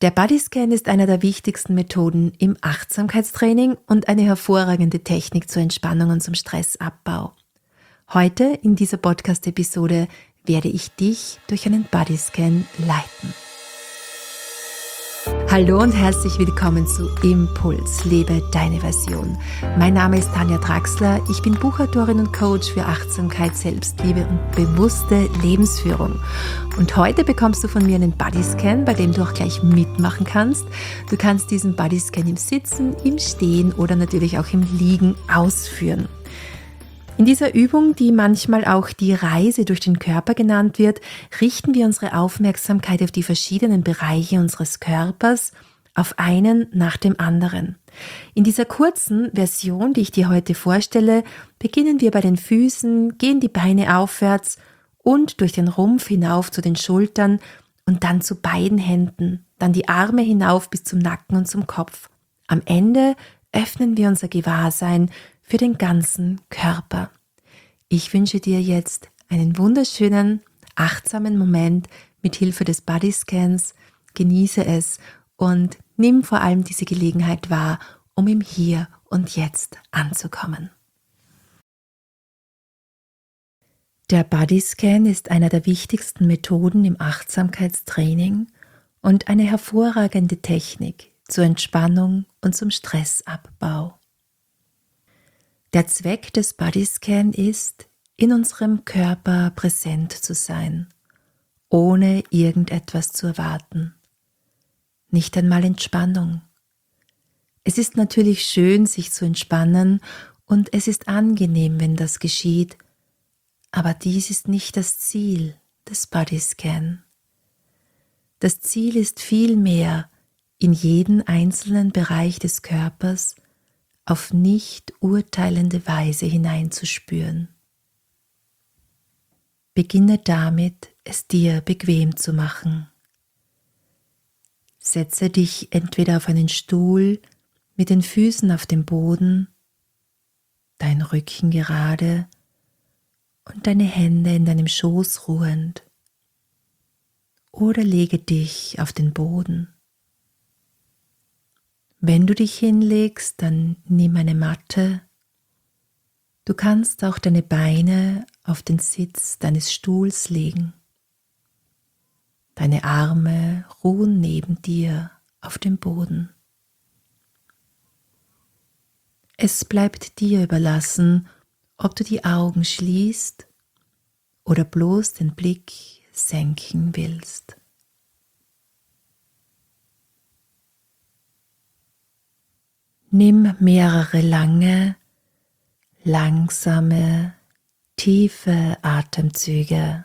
Der Bodyscan ist einer der wichtigsten Methoden im Achtsamkeitstraining und eine hervorragende Technik zur Entspannung und zum Stressabbau. Heute in dieser Podcast-Episode werde ich dich durch einen Bodyscan leiten. Hallo und herzlich willkommen zu Impuls, lebe deine Version. Mein Name ist Tanja Draxler, ich bin Buchautorin und Coach für Achtsamkeit, Selbstliebe und bewusste Lebensführung. Und heute bekommst du von mir einen Bodyscan, bei dem du auch gleich mitmachen kannst. Du kannst diesen Bodyscan im Sitzen, im Stehen oder natürlich auch im Liegen ausführen. In dieser Übung, die manchmal auch die Reise durch den Körper genannt wird, richten wir unsere Aufmerksamkeit auf die verschiedenen Bereiche unseres Körpers, auf einen nach dem anderen. In dieser kurzen Version, die ich dir heute vorstelle, beginnen wir bei den Füßen, gehen die Beine aufwärts und durch den Rumpf hinauf zu den Schultern und dann zu beiden Händen, dann die Arme hinauf bis zum Nacken und zum Kopf. Am Ende öffnen wir unser Gewahrsein für den ganzen Körper. Ich wünsche dir jetzt einen wunderschönen, achtsamen Moment mit Hilfe des Bodyscans. Genieße es und nimm vor allem diese Gelegenheit wahr, um im Hier und Jetzt anzukommen. Der Bodyscan ist einer der wichtigsten Methoden im Achtsamkeitstraining und eine hervorragende Technik zur Entspannung und zum Stressabbau. Der Zweck des Bodyscan ist, in unserem Körper präsent zu sein, ohne irgendetwas zu erwarten. Nicht einmal Entspannung. Es ist natürlich schön, sich zu entspannen und es ist angenehm, wenn das geschieht, aber dies ist nicht das Ziel des Bodyscan. Das Ziel ist vielmehr, in jeden einzelnen Bereich des Körpers auf nicht urteilende Weise hineinzuspüren. Beginne damit, es dir bequem zu machen. Setze dich entweder auf einen Stuhl mit den Füßen auf dem Boden, dein Rücken gerade und deine Hände in deinem Schoß ruhend, oder lege dich auf den Boden. Wenn du dich hinlegst, dann nimm eine Matte. Du kannst auch deine Beine auf den Sitz deines Stuhls legen. Deine Arme ruhen neben dir auf dem Boden. Es bleibt dir überlassen, ob du die Augen schließt oder bloß den Blick senken willst. Nimm mehrere lange, langsame, tiefe Atemzüge.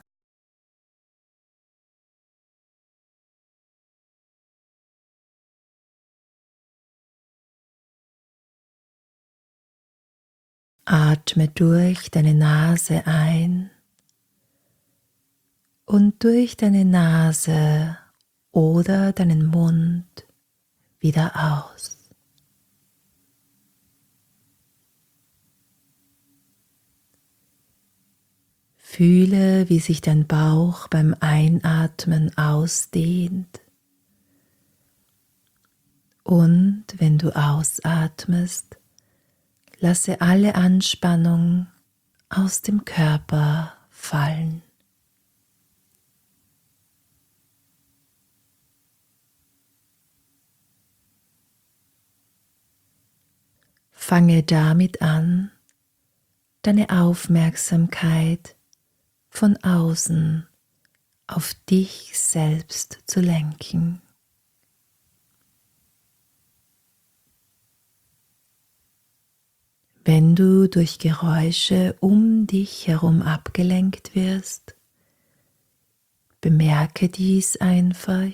Atme durch deine Nase ein und durch deine Nase oder deinen Mund wieder aus. Fühle, wie sich dein Bauch beim Einatmen ausdehnt und wenn du ausatmest, lasse alle Anspannung aus dem Körper fallen. Fange damit an, deine Aufmerksamkeit von außen auf dich selbst zu lenken. Wenn du durch Geräusche um dich herum abgelenkt wirst, bemerke dies einfach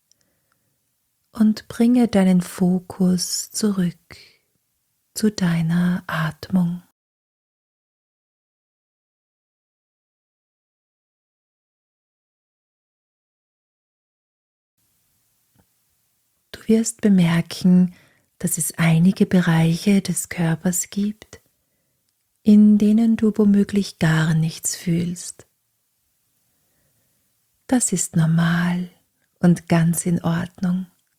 und bringe deinen Fokus zurück zu deiner Atmung. Du wirst bemerken, dass es einige Bereiche des Körpers gibt, in denen du womöglich gar nichts fühlst. Das ist normal und ganz in Ordnung.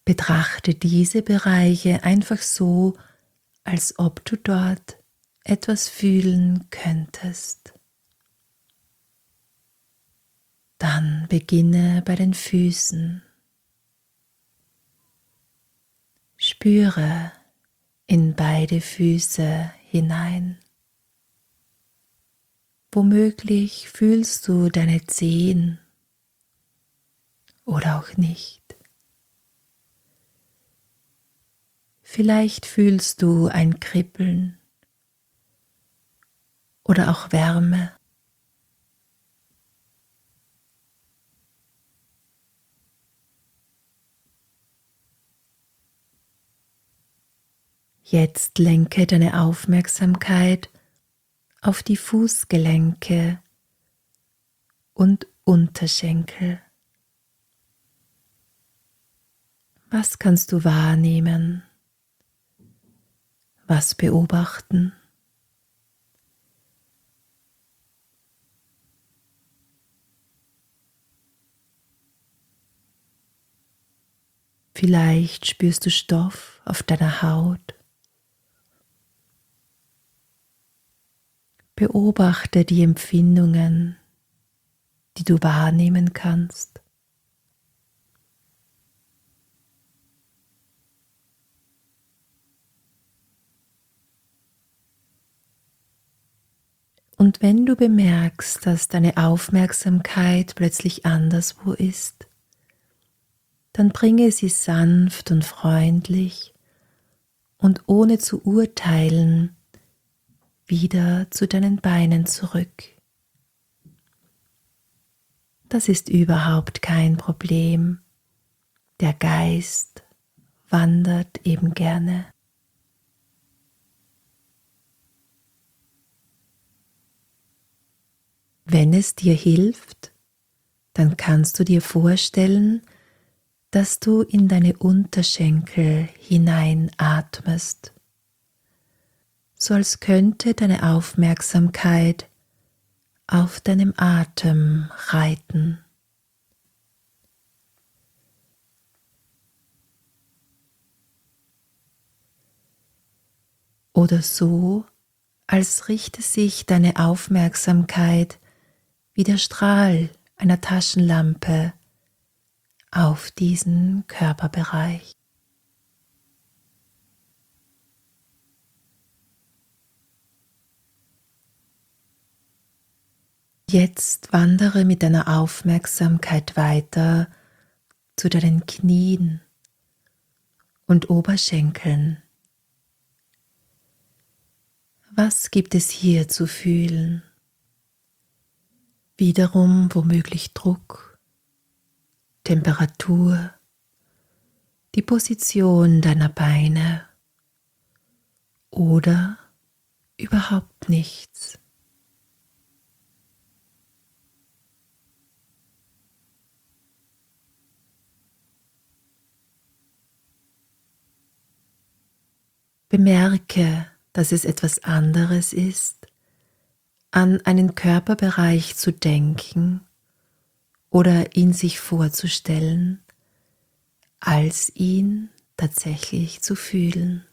Betrachte diese Bereiche einfach so, als ob du dort etwas fühlen könntest. Dann beginne bei den Füßen. Spüre in beide Füße hinein. Womöglich fühlst du deine Zehen oder auch nicht. Vielleicht fühlst du ein Kribbeln oder auch Wärme. Jetzt lenke deine Aufmerksamkeit auf die Fußgelenke und Unterschenkel. Was kannst du wahrnehmen? Was beobachten? Vielleicht spürst du Stoff auf deiner Haut. Beobachte die Empfindungen, die du wahrnehmen kannst. Und wenn du bemerkst, dass deine Aufmerksamkeit plötzlich anderswo ist, dann bringe sie sanft und freundlich und ohne zu urteilen wieder zu deinen Beinen zurück. Das ist überhaupt kein Problem. Der Geist wandert eben gerne. Wenn es dir hilft, dann kannst du dir vorstellen, dass du in deine Unterschenkel hineinatmest, so als könnte deine Aufmerksamkeit auf deinem Atem reiten. Oder so, als richte sich deine Aufmerksamkeit wie der Strahl einer Taschenlampe auf diesen Körperbereich. Jetzt wandere mit deiner Aufmerksamkeit weiter zu deinen Knien und Oberschenkeln. Was gibt es hier zu fühlen? Wiederum womöglich Druck, Temperatur, die Position deiner Beine oder überhaupt nichts. Bemerke, dass es etwas anderes ist, an einen Körperbereich zu denken oder ihn sich vorzustellen, als ihn tatsächlich zu fühlen.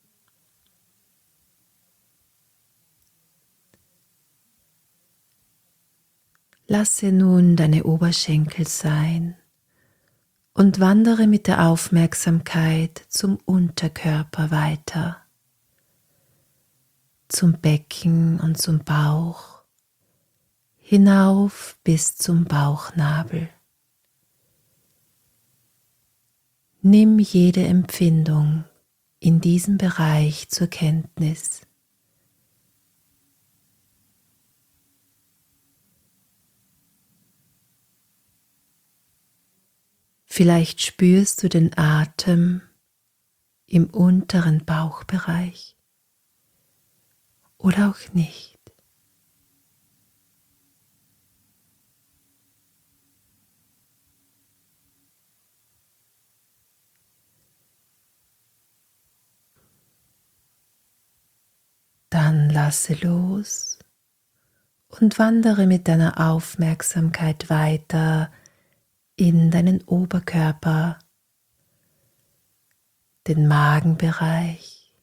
Lasse nun deine Oberschenkel sein und wandere mit der Aufmerksamkeit zum Unterkörper weiter, zum Becken und zum Bauch, hinauf bis zum Bauchnabel. Nimm jede Empfindung in diesem Bereich zur Kenntnis. Vielleicht spürst du den Atem im unteren Bauchbereich oder auch nicht. Dann lasse los und wandere mit deiner Aufmerksamkeit weiter in deinen Oberkörper, den Magenbereich,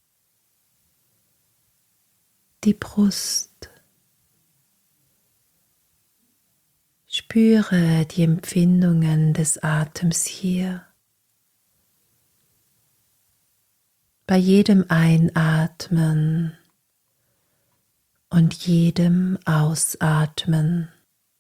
die Brust. Spüre die Empfindungen des Atems hier. Bei jedem Einatmen und jedem Ausatmen.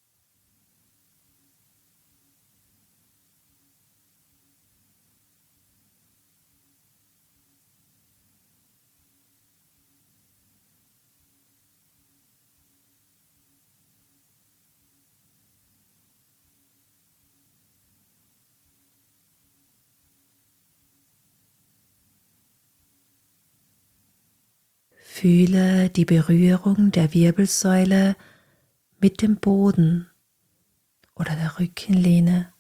Fühle die Berührung der Wirbelsäule mit dem Boden oder der Rückenlehne.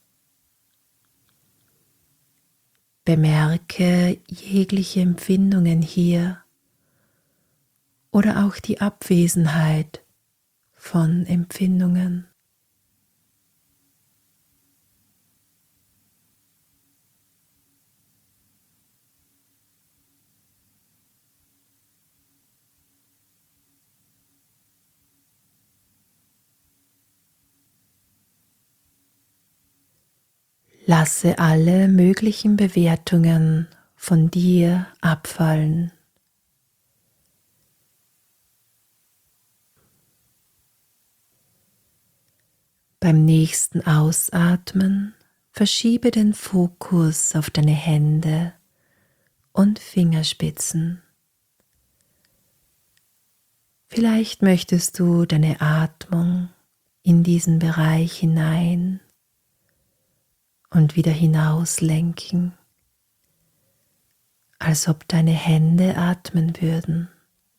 Bemerke jegliche Empfindungen hier oder auch die Abwesenheit von Empfindungen. Lasse alle möglichen Bewertungen von dir abfallen. Beim nächsten Ausatmen verschiebe den Fokus auf deine Hände und Fingerspitzen. Vielleicht möchtest du deine Atmung in diesen Bereich hinein und wieder hinaus lenken, als ob deine Hände atmen würden.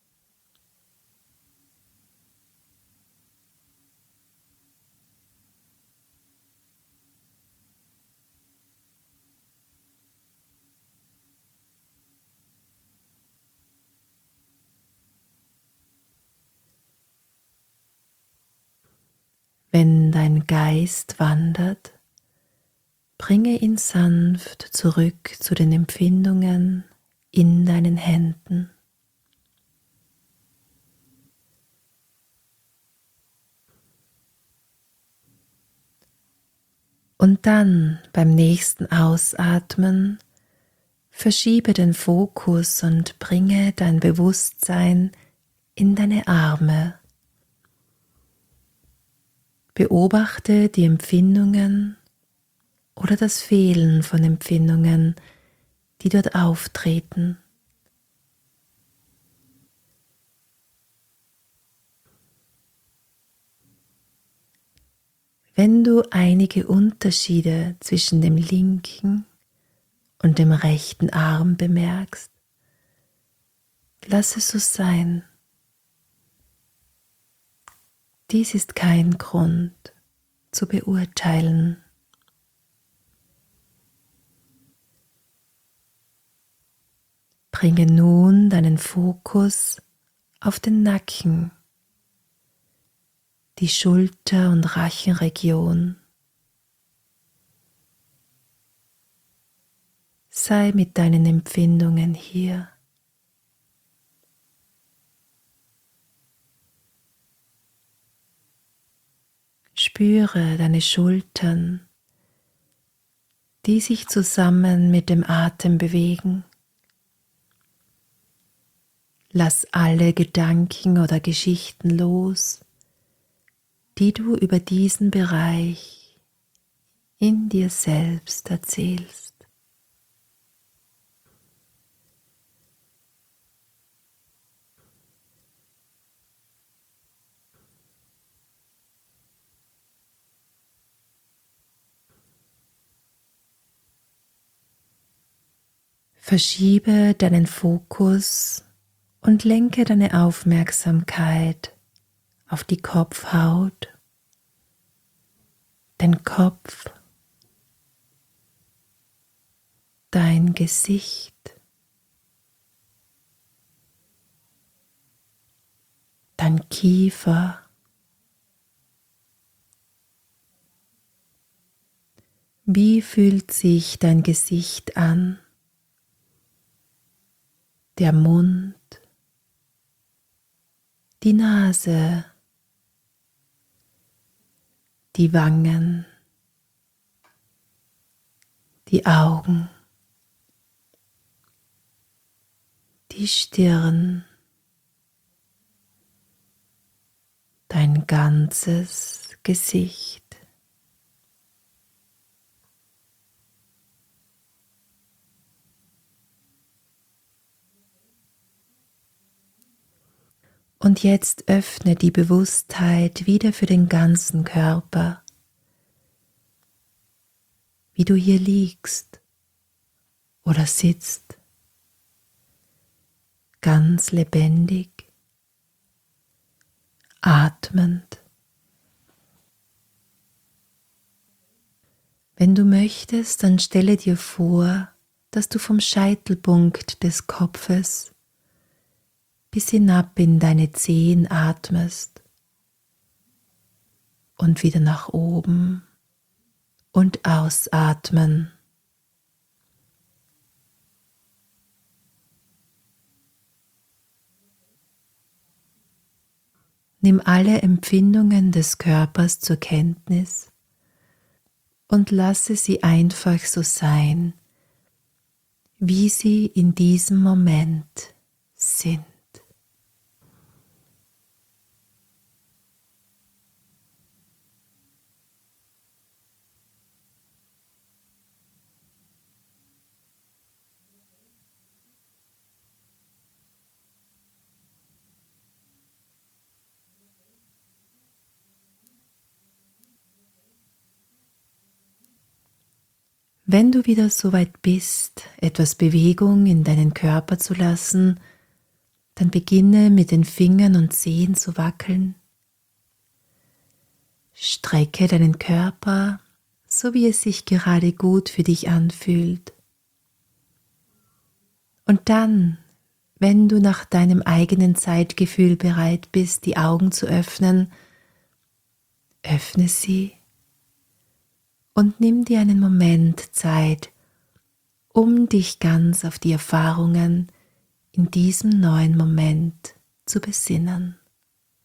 Wenn dein Geist wandert, bringe ihn sanft zurück zu den Empfindungen in deinen Händen. Und dann beim nächsten Ausatmen verschiebe den Fokus und bringe dein Bewusstsein in deine Arme. Beobachte die Empfindungen oder das Fehlen von Empfindungen, die dort auftreten. Wenn du einige Unterschiede zwischen dem linken und dem rechten Arm bemerkst, lass es so sein. Dies ist kein Grund zu beurteilen. Bringe nun deinen Fokus auf den Nacken, die Schulter- und Rachenregion. Sei mit deinen Empfindungen hier. Spüre deine Schultern, die sich zusammen mit dem Atem bewegen. Lass alle Gedanken oder Geschichten los, die du über diesen Bereich in dir selbst erzählst. Verschiebe deinen Fokus und lenke deine Aufmerksamkeit auf die Kopfhaut, den Kopf, dein Gesicht, dein Kiefer, wie fühlt sich dein Gesicht an, der Mund, die Nase, die Wangen, die Augen, die Stirn, dein ganzes Gesicht. Und jetzt öffne die Bewusstheit wieder für den ganzen Körper, wie du hier liegst oder sitzt, ganz lebendig, atmend. Wenn du möchtest, dann stelle dir vor, dass du vom Scheitelpunkt des Kopfes bis hinab in deine Zehen atmest und wieder nach oben und ausatmen. Nimm alle Empfindungen des Körpers zur Kenntnis und lasse sie einfach so sein, wie sie in diesem Moment sind. Wenn du wieder so weit bist, etwas Bewegung in deinen Körper zu lassen, dann beginne mit den Fingern und Zehen zu wackeln. Strecke deinen Körper, so wie es sich gerade gut für dich anfühlt. Und dann, wenn du nach deinem eigenen Zeitgefühl bereit bist, die Augen zu öffnen, öffne sie und nimm dir einen Moment Zeit, um dich ganz auf die Erfahrungen in diesem neuen Moment zu besinnen.